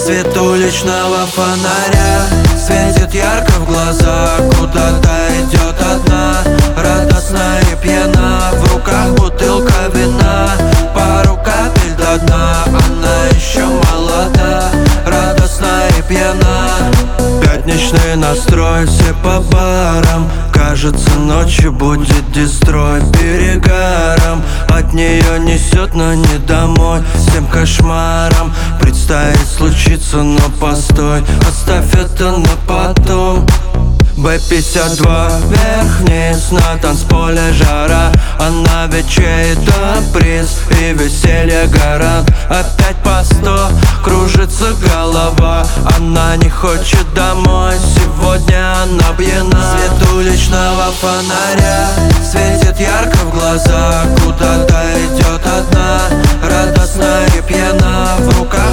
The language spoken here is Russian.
Свет уличного фонаря светит ярко в глаза. Куда-то идет одна, радостна и пьяна. В руках бутылка вина, пару капель до дна. Она еще молода, радостна и пьяна. Пятничный настрой, все по барам. Кажется, ночью будет дестрой. Перегаром от нее несет, но не домой. Всем кошмаром предстоит случиться, но постой, оставь это на потом. Б-52 вверх-вниз, на танцполе жара. Она ведь чей-то приз и веселье гарант. Опять по 100, кружится голова. Она не хочет домой, сегодня она пьяна. Свет уличного фонаря светит ярко в глаза. Куда-то идет одна, радостна и пьяна. В руках